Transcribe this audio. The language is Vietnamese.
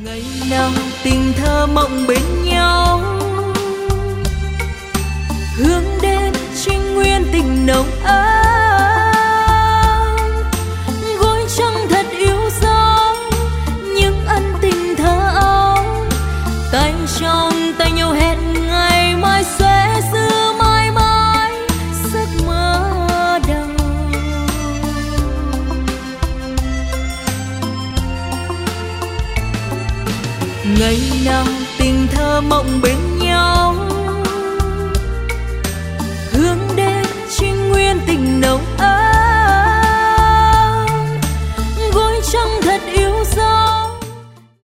Ngày nào tình thơ mộng bên nhau, hướng đến trinh nguyên tình nồng ấm. Gối trăng thật yêu dấu những ân tình thơ ấu, tay trong tay nhau hẹn ngày mai sẽ giữ mãi mãi giấc mơ đầu. Ngày nào tình thơ mộng bên